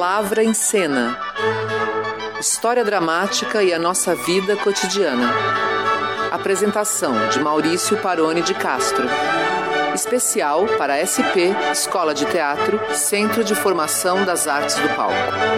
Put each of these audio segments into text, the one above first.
Palavra em Cena. História dramática e a nossa vida cotidiana. Apresentação de Maurício Paroni de Castro. Especial para a SP, Escola de Teatro, Centro de Formação das Artes do Palco.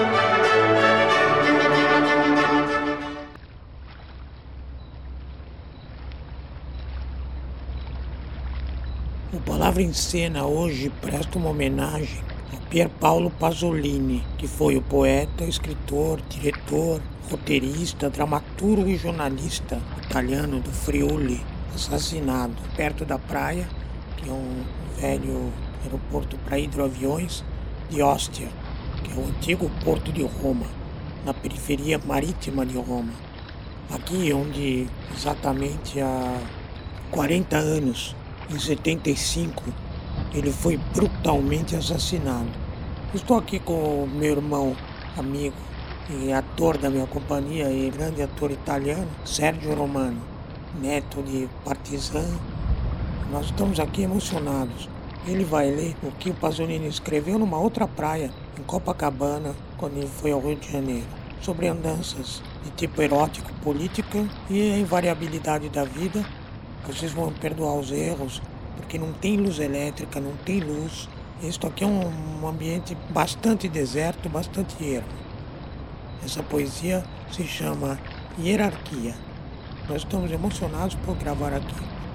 O Palavra em Cena hoje presta uma homenagem a Pier Paolo Pasolini, que foi o poeta, escritor, diretor, roteirista, dramaturgo e jornalista italiano do Friuli, assassinado perto da praia, que é um velho aeroporto para hidroaviões, de Ostia, que é o antigo porto de Roma, na periferia marítima de Roma. Aqui onde exatamente há 40 anos, em 75, ele foi brutalmente assassinado. Estou aqui com o meu irmão, amigo e ator da minha companhia e grande ator italiano, Sergio Romano, neto de Partizan. Nós estamos aqui emocionados. Ele vai ler o que o Pasolini escreveu numa outra praia, em Copacabana, quando ele foi ao Rio de Janeiro, sobre andanças de tipo erótico, política e a invariabilidade da vida. Vocês vão perdoar os erros, porque não tem luz elétrica, não tem luz. Isto aqui é um ambiente bastante deserto, bastante ermo. Essa poesia se chama Hierarquia. Nós estamos emocionados por gravar aqui.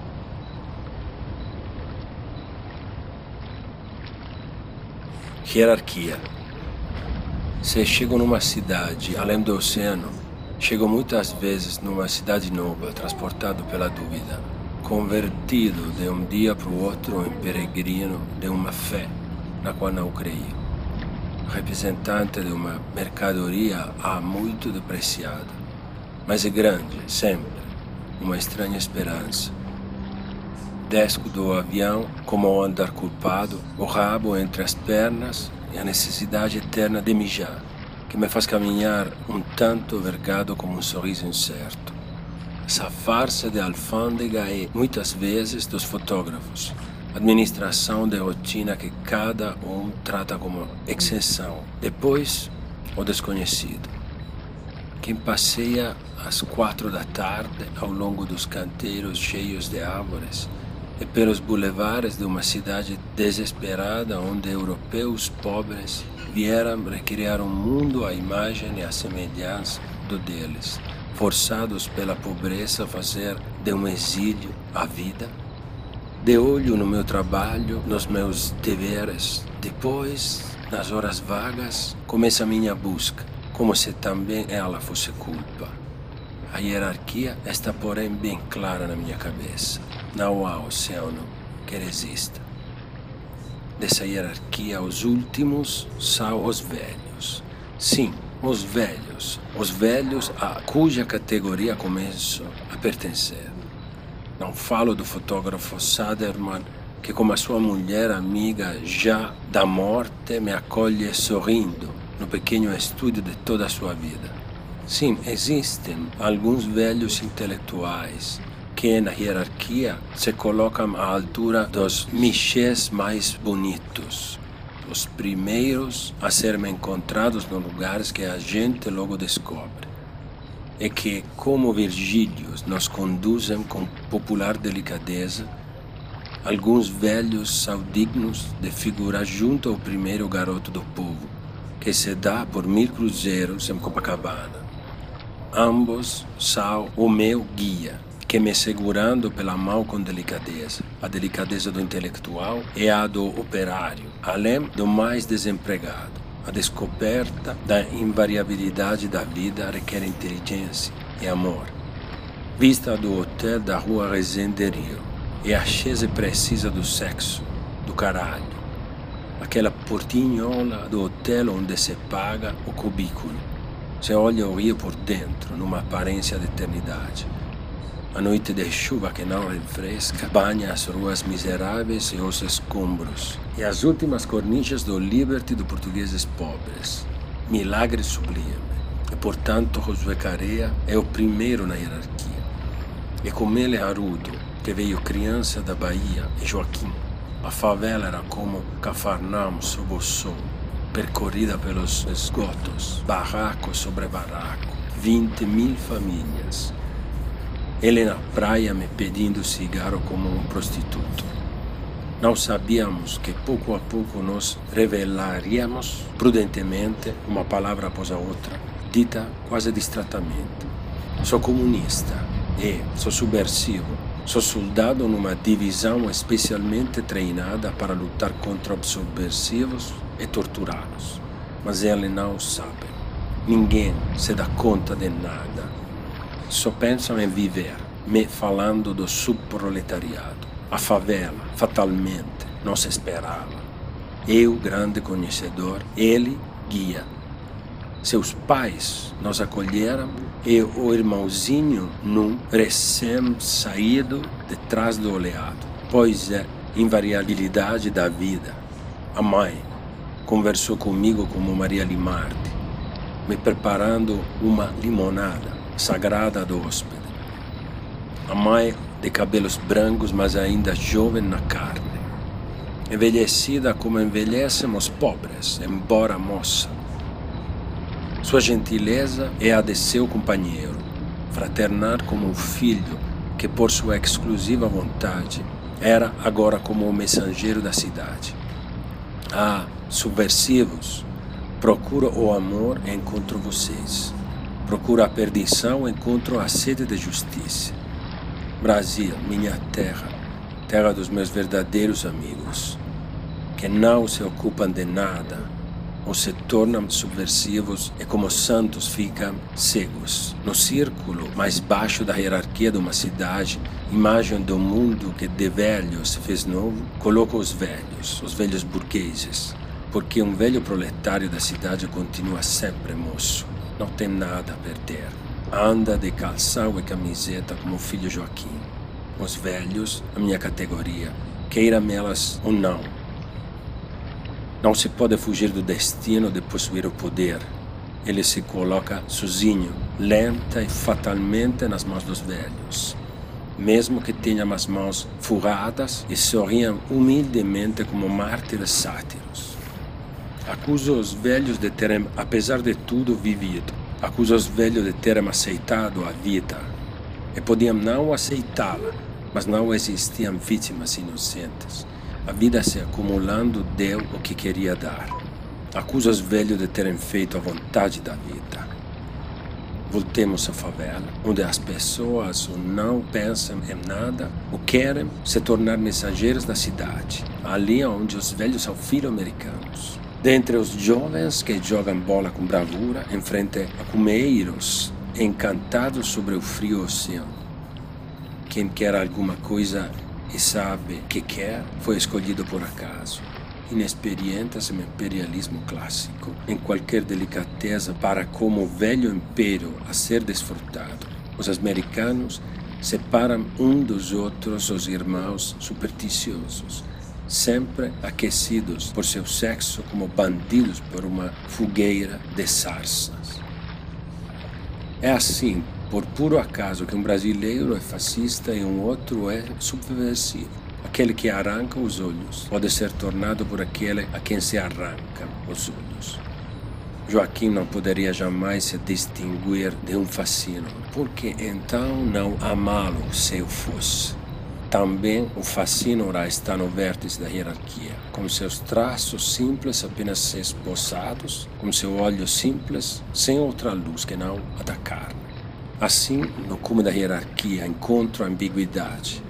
Hierarquia. Se chego numa cidade além do oceano, chego muitas vezes numa cidade nova, transportado pela dúvida, convertido de um dia para o outro em peregrino de uma fé na qual não creio, representante de uma mercadoria há muito depreciada, mas é grande, sempre, uma estranha esperança. Desco do avião como ao andar culpado, o rabo entre as pernas e a necessidade eterna de mijar, que me faz caminhar um tanto vergado como um sorriso incerto. Essa farsa de alfândega e, muitas vezes, dos fotógrafos. Administração de rotina que cada um trata como exceção. Depois, o desconhecido. Quem passeia às 4 da tarde ao longo dos canteiros cheios de árvores e pelos bulevares de uma cidade desesperada onde europeus pobres vieram recriar um mundo à imagem e à semelhança do deles, forçados pela pobreza a fazer de um exílio a vida. De olho no meu trabalho, nos meus deveres. Depois, nas horas vagas, começa a minha busca, como se também ela fosse culpa. A hierarquia está, porém, bem clara na minha cabeça. Não há oceano que resista. Dessa hierarquia, os últimos são os velhos. Sim, os velhos a cuja categoria começo a pertencer. Não falo do fotógrafo Saderman, que como a sua mulher amiga já da morte me acolhe sorrindo no pequeno estúdio de toda a sua vida. Sim, existem alguns velhos intelectuais que na hierarquia se colocam à altura dos michês mais bonitos. Os primeiros a serem encontrados nos lugares que a gente logo descobre, e que, como Virgílios, nos conduzem com popular delicadeza. Alguns velhos são dignos de figurar junto ao primeiro garoto do povo, que se dá por 1000 cruzeiros em Copacabana. Ambos são o meu guia, que me segurando pela mão com delicadeza, a delicadeza do intelectual e a do operário, além do mais desempregado. A descoberta da invariabilidade da vida requer inteligência e amor. Vista do hotel da rua Resende Rio, e a chese precisa do sexo, do caralho. Aquela portinhola do hotel onde se paga o cubículo. Se olha o rio por dentro, numa aparência de eternidade. A noite de chuva que não refresca banha as ruas miseráveis e os escombros, e as últimas cornichas do Liberty do Portugueses Pobres. Milagre sublime. E, portanto, Josué Correia é o primeiro na hierarquia. E com ele Haroldo, que veio criança da Bahia, e Joaquim. A favela era como Cafarnaum sob o sol. percorrida pelos esgotos, barraco sobre barraco, 20.000 famílias. Ele na praia me pedindo cigarro como um prostituto. Não sabíamos que pouco a pouco nos revelaríamos prudentemente, uma palavra após a outra, dita quase distratamente. Sou comunista e sou subversivo. Sou soldado numa divisão especialmente treinada para lutar contra os subversivos e torturá-los. Mas ele não sabe. Ninguém se dá conta de nada. Só pensam em viver, me falando do subproletariado. A favela, fatalmente, não se esperava. Eu, grande conhecedor, ele, guia. Seus pais nos acolheram e o irmãozinho num recém-saído detrás do oleado. Pois é invariabilidade da vida. A mãe conversou comigo como Maria Limardi, me preparando uma limonada sagrada do hóspede. A mãe de cabelos brancos, mas ainda jovem na carne. Envelhecida como envelhecem os pobres, embora moça. Sua gentileza é a de seu companheiro, fraternar como um filho que, por sua exclusiva vontade, era agora como o mensageiro da cidade. Ah, subversivos, procuro o amor e encontro vocês. Procuro a perdição e encontro a sede de justiça. Brasil, minha terra, terra dos meus verdadeiros amigos, que não se ocupam de nada, ou se tornam subversivos e como santos ficam cegos. No círculo mais baixo da hierarquia de uma cidade, imagem do mundo que de velho se fez novo, coloca os velhos burgueses, porque um velho proletário da cidade continua sempre moço, não tem nada a perder. Anda de calção e camiseta como o filho Joaquim. Os velhos, a minha categoria, queiram elas ou não. Não se pode fugir do destino de possuir o poder. Ele se coloca sozinho, lenta e fatalmente nas mãos dos velhos. Mesmo que tenham as mãos furadas e sorriam humildemente como mártires sátiros. Acuso os velhos de terem, apesar de tudo, vivido. Acusa os velhos de terem aceitado a vida. E podiam não aceitá-la, mas não existiam vítimas inocentes. A vida se acumulando deu o que queria dar. Acusa os velhos de terem feito a vontade da vida. Voltemos à favela, onde as pessoas não pensam em nada ou querem se tornar mensageiros da cidade. Ali onde os velhos são filho-americanos. Dentre os jovens que jogam bola com bravura em frente a cumeiros encantados sobre o frio oceano. Quem quer alguma coisa e sabe que quer, foi escolhido por acaso. Inexperientes em imperialismo clássico, em qualquer delicadeza para como o velho império a ser desfrutado. Os americanos separam um dos outros os irmãos supersticiosos, sempre aquecidos por seu sexo como bandidos por uma fogueira de sarças. É assim, por puro acaso, que um brasileiro é fascista e um outro é subversivo. Aquele que arranca os olhos pode ser tornado por aquele a quem se arranca os olhos. Joaquim não poderia jamais se distinguir de um fascínio, porque então não amá-lo se eu fosse. Também o fascínora está no vértice da hierarquia, com seus traços simples apenas esboçados, com seu olho simples, sem outra luz que não a da carne. Assim, no cume da hierarquia, encontro a ambiguidade.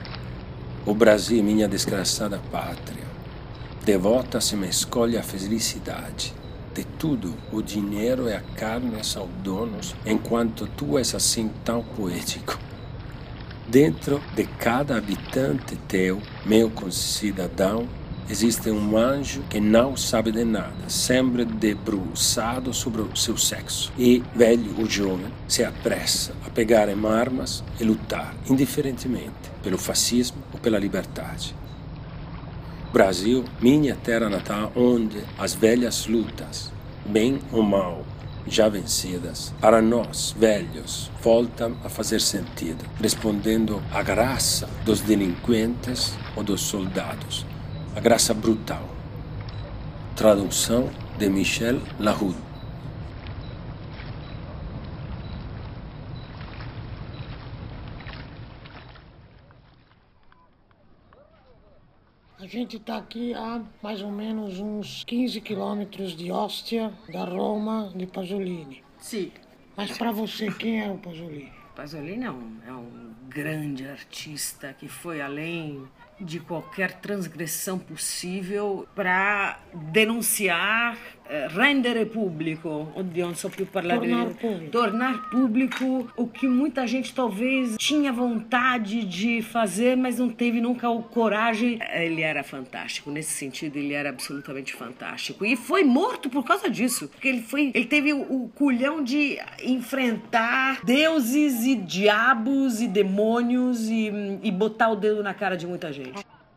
O Brasil, minha desgraçada pátria, devota-se me escolhe a felicidade. De tudo, o dinheiro e a carne são donos, enquanto tu és assim tão poético. Dentro de cada habitante teu, meu concidadão, existe um anjo que não sabe de nada, sempre debruçado sobre o seu sexo. E, velho ou jovem, se apressa a pegar em armas e lutar, indiferentemente, pelo fascismo ou pela liberdade. Brasil, minha terra natal, onde as velhas lutas, bem ou mal, já vencidas, para nós, velhos, voltam a fazer sentido, respondendo à graça dos delinquentes ou dos soldados, a graça brutal. Tradução: de Michel Lahoud. A gente está aqui a mais ou menos uns 15 quilômetros de Ostia, da Roma de Pasolini. Sim. Mas para você, quem é o Pasolini? Pasolini é um grande artista que foi além de qualquer transgressão possível para denunciar, rendere pubblico, oddio, non so più parlare tornar público o que muita gente talvez tinha vontade de fazer, mas não teve nunca a coragem. Ele era fantástico, nesse sentido ele era absolutamente fantástico e foi morto por causa disso, porque ele teve o culhão de enfrentar deuses e diabos e demônios e botar o dedo na cara de muita gente.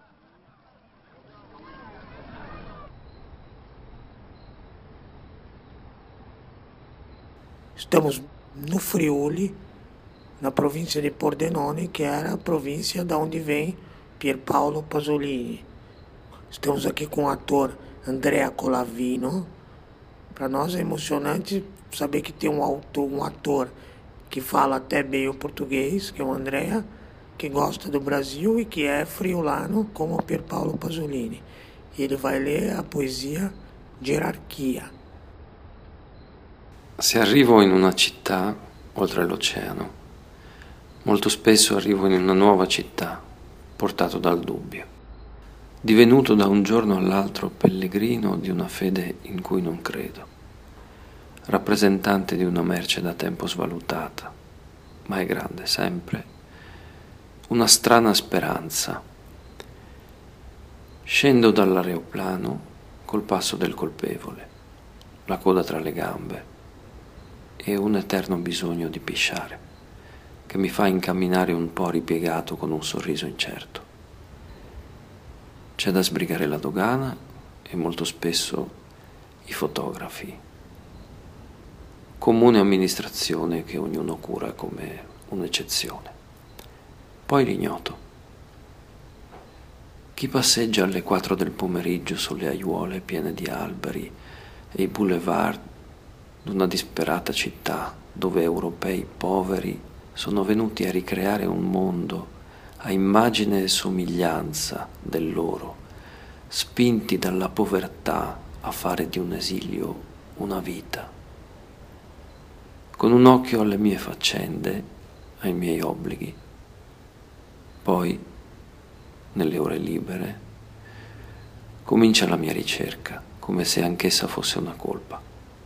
Estamos no Friuli, na província de Pordenone, que era a província da onde vem Pierpaolo Pasolini. Estamos aqui com o ator Andrea Colavino. Para nós é emocionante saber que tem um ator que fala até bem o português, que é o Andrea, que gosta do Brasil e que é friulano, como o Pierpaolo Pasolini. E ele vai ler a poesia Gerarchia. Se arrivo in una città oltre l'oceano, molto spesso arrivo in una nuova città, portato dal dubbio, divenuto da un giorno all'altro pellegrino di una fede in cui non credo, rappresentante di una merce da tempo svalutata, ma è grande sempre, una strana speranza. Scendo dall'aeroplano col passo del colpevole, la coda tra le gambe, e un eterno bisogno di pisciare, che mi fa incamminare un po' ripiegato con un sorriso incerto. C'è da sbrigare la dogana e molto spesso i fotografi. Comune amministrazione che ognuno cura come un'eccezione. Poi l'ignoto. Chi passeggia alle 4 del pomeriggio sulle aiuole piene di alberi e i boulevard d'una disperata città dove europei poveri sono venuti a ricreare un mondo a immagine e somiglianza del loro, spinti dalla povertà a fare di un esilio una vita. Con un occhio alle mie faccende, ai miei obblighi. Poi, nelle ore libere, comincia la mia ricerca, come se anch'essa fosse una colpa.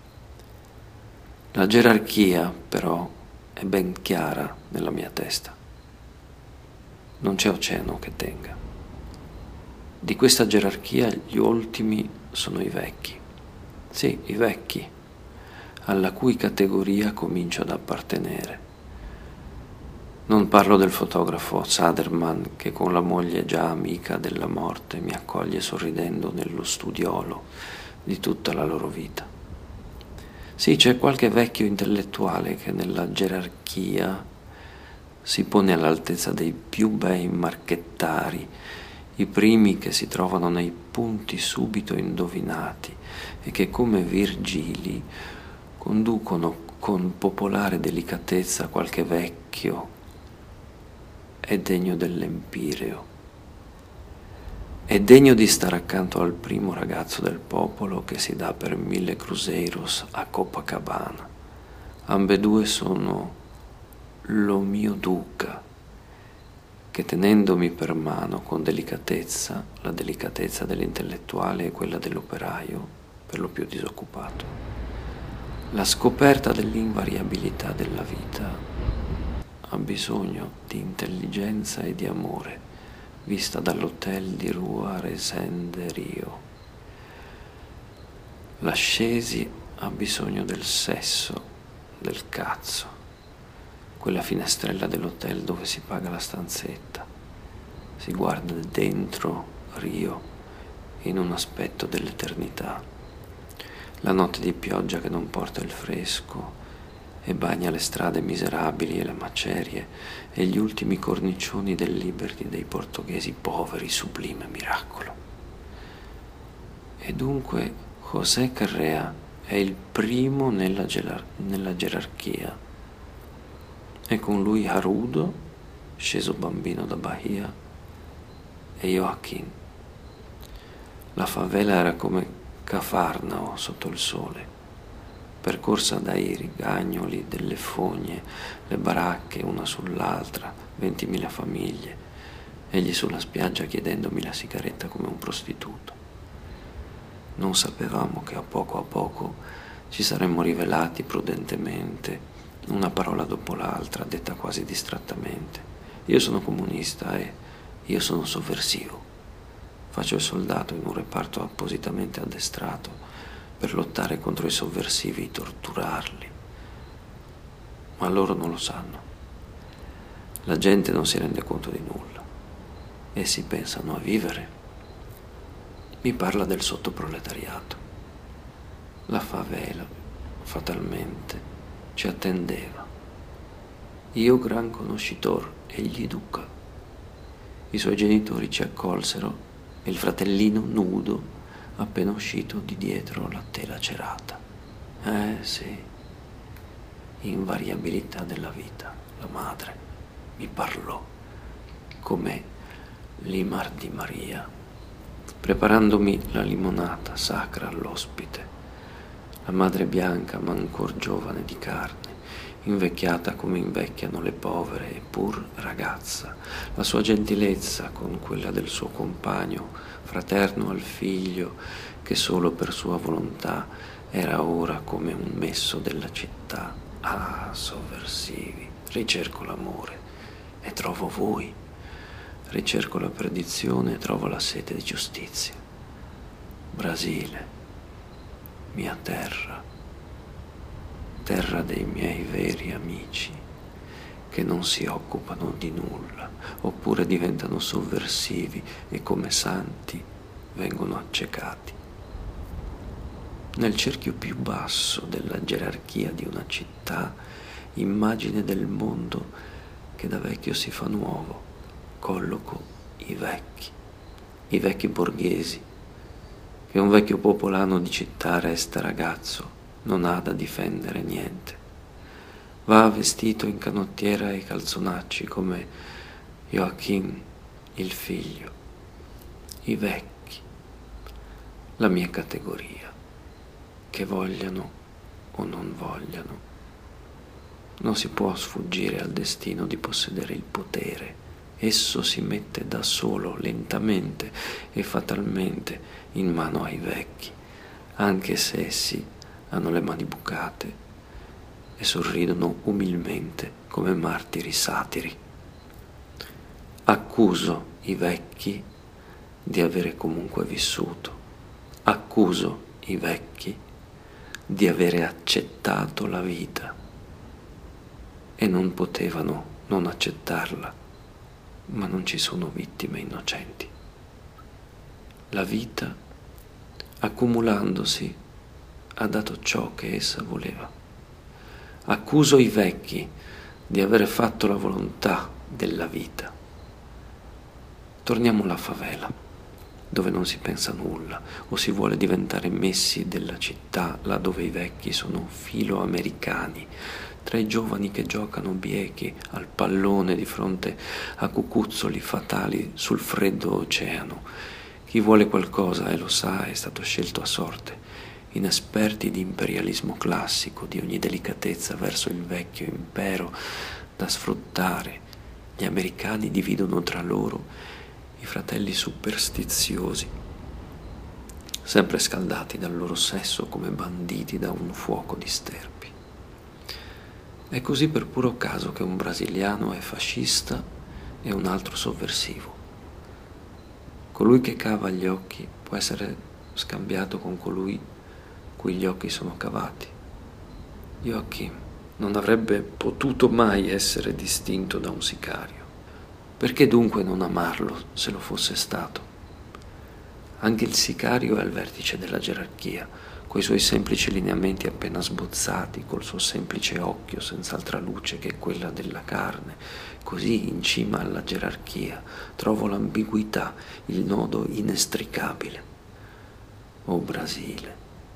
La gerarchia, però, è ben chiara nella mia testa. Non c'è oceano che tenga. Di questa gerarchia gli ultimi sono i vecchi. Sì, i vecchi, alla cui categoria comincio ad appartenere. Non parlo del fotografo Saderman che con la moglie già amica della morte mi accoglie sorridendo nello studiolo di tutta la loro vita. Sì, c'è qualche vecchio intellettuale che nella gerarchia si pone all'altezza dei più bei marchettari, i primi che si trovano nei punti subito indovinati e che come Virgili conducono con popolare delicatezza qualche vecchio è degno dell'Empireo. È degno di stare accanto al primo ragazzo del popolo che si dà per 1000 cruzeiros a Copacabana. Ambedue sono lo mio duca, che tenendomi per mano con delicatezza, la delicatezza dell'intellettuale e quella dell'operaio, per lo più disoccupato, la scoperta dell'invariabilità della vita ha bisogno di intelligenza e di amore, vista dall'hotel di Rua Resenderio. L'ascesi ha bisogno del sesso, del cazzo, quella finestrella dell'hotel dove si paga la stanzetta, si guarda dentro Rio in un aspetto dell'eternità, la notte di pioggia che non porta il fresco e bagna le strade miserabili e le macerie e gli ultimi cornicioni del Liberty dei portoghesi poveri, sublime miracolo. E dunque José Correa è il primo nella gerarchia. E con lui Harudo, sceso bambino da Bahia, e Joaquín. La favela era come Cafarnao sotto il sole, percorsa dai rigagnoli delle fogne, le baracche una sull'altra, 20.000 famiglie, egli sulla spiaggia chiedendomi la sigaretta come un prostituto. Non sapevamo che a poco ci saremmo rivelati prudentemente, una parola dopo l'altra, detta quasi distrattamente. Io sono comunista e io sono sovversivo. Faccio il soldato in un reparto appositamente addestrato per lottare contro i sovversivi e torturarli. Ma loro non lo sanno. La gente non si rende conto di nulla. Essi pensano a vivere. Mi parla del sottoproletariato. La favela, fatalmente, ci attendeva. Io gran conoscitor, egli duca. I suoi genitori ci accolsero e il fratellino nudo, appena uscito di dietro la tela cerata. Sì, invariabilità della vita. La madre mi parlò come l'Imar di Maria, preparandomi la limonata sacra all'ospite. La madre bianca ma ancor giovane di carne, invecchiata come invecchiano le povere, eppur ragazza, la sua gentilezza con quella del suo compagno, fraterno al figlio, che solo per sua volontà era ora come un messo della città. Ah, sovversivi, ricerco l'amore e trovo voi, ricerco la perdizione e trovo la sete di giustizia. Brasile, mia terra, terra dei miei veri amici, che non si occupano di nulla, oppure diventano sovversivi e come santi vengono accecati. Nel cerchio più basso della gerarchia di una città, immagine del mondo che da vecchio si fa nuovo, colloco i vecchi borghesi, che un vecchio popolano di città resta ragazzo, non ha da difendere niente. Va vestito in canottiera e calzonacci come Joaquín, il figlio. I vecchi, la mia categoria, che vogliano o non vogliano. Non si può sfuggire al destino di possedere il potere. Esso si mette da solo, lentamente e fatalmente in mano ai vecchi, anche se essi hanno le mani bucate e sorridono umilmente come martiri satiri. Accuso i vecchi di avere comunque vissuto. Accuso i vecchi di avere accettato la vita e non potevano non accettarla, ma non ci sono vittime innocenti. La vita, accumulandosi, ha dato ciò che essa voleva. Accuso i vecchi di aver fatto la volontà della vita. Torniamo alla favela, dove non si pensa nulla o si vuole diventare messi della città, là dove i vecchi sono filoamericani, tra i giovani che giocano biechi al pallone di fronte a cucuzzoli fatali sul freddo oceano. Chi vuole qualcosa e lo sa è stato scelto a sorte, inesperti di imperialismo classico, di ogni delicatezza verso il vecchio impero da sfruttare. Gli americani dividono tra loro i fratelli superstiziosi, sempre scaldati dal loro sesso come banditi da un fuoco di sterpi. È così per puro caso che un brasiliano è fascista e un altro sovversivo. Colui che cava gli occhi può essere scambiato con colui cui gli occhi sono cavati. Joaquín non avrebbe potuto mai essere distinto da un sicario. Perché dunque non amarlo se lo fosse stato? Anche il sicario è al vertice della gerarchia, coi suoi semplici lineamenti appena sbozzati, col suo semplice occhio senz'altra luce che quella della carne. Così in cima alla gerarchia trovo l'ambiguità, il nodo inestricabile. O Brasile,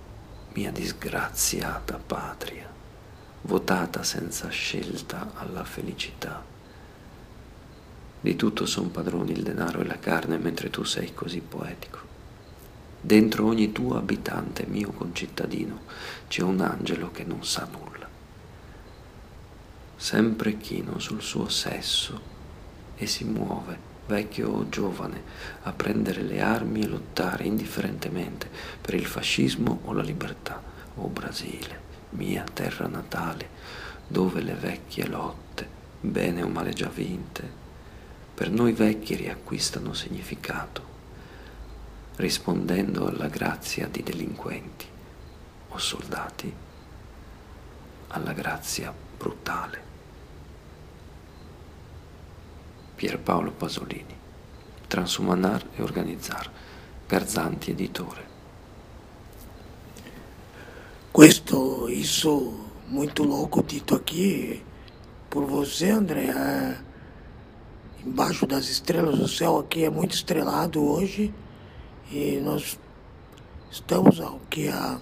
mia disgraziata patria, votata senza scelta alla felicità. Di tutto son padroni il denaro e la carne, mentre tu sei così poetico. Dentro ogni tuo abitante, mio concittadino, c'è un angelo che non sa nulla, sempre chino sul suo sesso, e si muove, vecchio o giovane, a prendere le armi e lottare indifferentemente per il fascismo o la libertà. O Brasile, mia terra natale, dove le vecchie lotte, bene o male già vinte, per noi vecchi riacquistano significato, rispondendo alla grazia di delinquenti o soldati, alla grazia brutale. Pierpaolo Pasolini, Transumanar e Organizzar, Garzanti editore. Isso muito louco dito aqui por você, André. Embaixo das estrelas, o céu aqui é muito estrelado hoje e nós estamos aqui a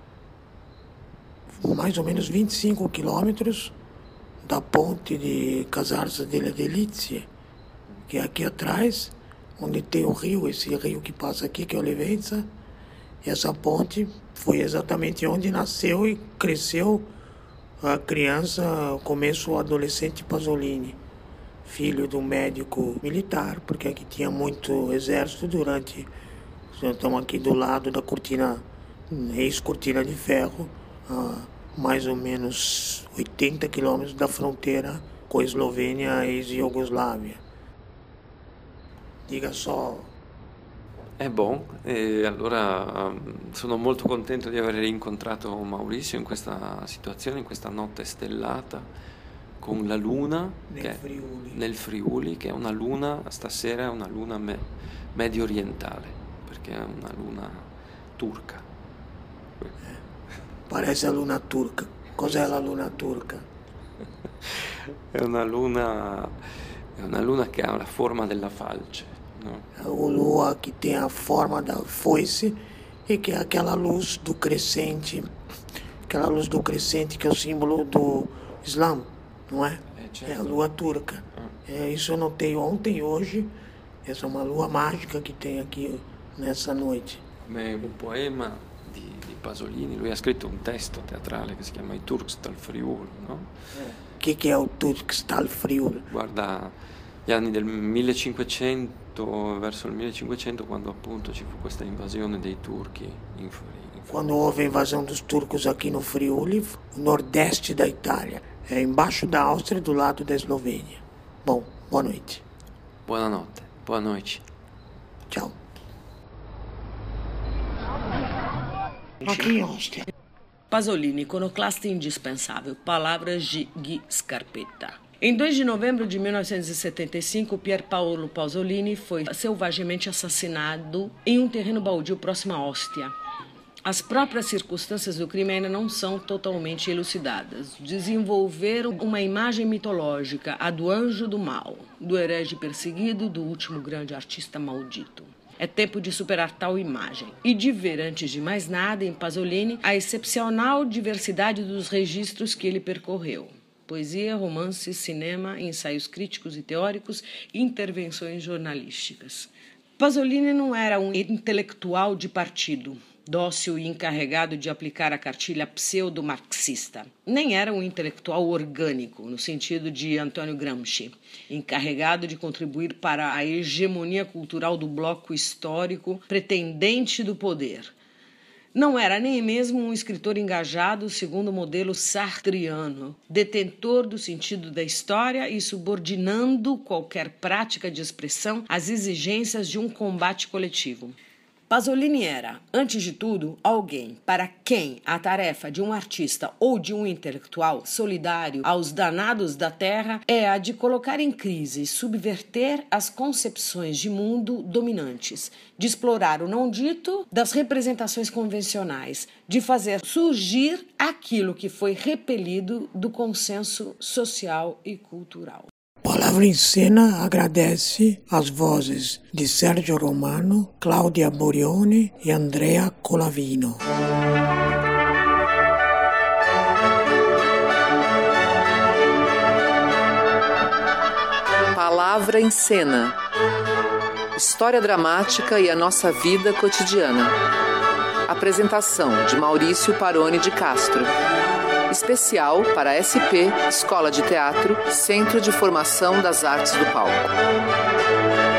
mais ou menos 25 quilômetros da ponte de Casarza delle Delizie, que é aqui atrás, onde tem o rio, esse rio que passa aqui, que é o Olivenza. E essa ponte foi exatamente onde nasceu e cresceu a criança, começo o adolescente Pasolini, filho de um médico militar, porque aqui tinha muito exército durante... Estamos aqui do lado da cortina, ex-cortina de ferro, a mais ou menos 80 quilômetros da fronteira com a Eslovênia e ex-Iugoslávia. Diga só. È buon, e allora sono molto contento di aver incontrato Maurizio in questa situazione, in questa notte stellata, con la luna nel Friuli, che è una luna, stasera è una luna medio orientale, perché è una luna turca. Parece a luna turca. Cos'è la luna turca? È una luna che ha la forma della falce. A lua que tem a forma da foice e que é aquela luz do crescente que é o símbolo do Islã, não é? Certo. É a lua turca. Isso eu notei ontem e hoje. Essa é uma lua mágica que tem aqui nessa noite. Come un poema di Pasolini, lui ha scritto un testo teatrale che si chiama I Turks dal Friuli, no? Che è il Turks dal Friuli? Guarda, gli anni del 1500, verso il 1500, quando appunto ci fu questa invasione dei turchi in Friuli. Quando houve a invasão dos turcos aqui no Friuli, o nordeste da Itália, embaixo da Áustria, do lado da Eslovênia. Bom, boa noite. Buonanotte, boa noite. Tchau. Aqui em Áustria. Pasolini, iconoclasta indispensável. Palavras de Gui Scarpetta. Em 2 de novembro de 1975, Pierpaolo Pasolini foi selvagemente assassinado em um terreno baldio próximo a Ostia. As próprias circunstâncias do crime ainda não são totalmente elucidadas. Desenvolveram uma imagem mitológica, a do anjo do mal, do herege perseguido, do último grande artista maldito. É tempo de superar tal imagem e de ver, antes de mais nada, em Pasolini, a excepcional diversidade dos registros que ele percorreu. Poesia, romance, cinema, ensaios críticos e teóricos e intervenções jornalísticas. Pasolini não era um intelectual de partido, dócil e encarregado de aplicar a cartilha pseudo-marxista. Nem era um intelectual orgânico, no sentido de Antônio Gramsci, encarregado de contribuir para a hegemonia cultural do bloco histórico pretendente do poder. Não era nem mesmo um escritor engajado segundo o modelo sartriano, detentor do sentido da história e subordinando qualquer prática de expressão às exigências de um combate coletivo. Pasolini era, antes de tudo, alguém para quem a tarefa de um artista ou de um intelectual solidário aos danados da terra é a de colocar em crise e subverter as concepções de mundo dominantes, de explorar o não dito das representações convencionais, de fazer surgir aquilo que foi repelido do consenso social e cultural. Palavra em Cena agradece as vozes de Sérgio Romano, Cláudia Borione e Andrea Colavino. Palavra em Cena. História dramática e a nossa vida cotidiana. Apresentação de Maurício Paroni de Castro. Especial para a SP, Escola de Teatro, Centro de Formação das Artes do Palco.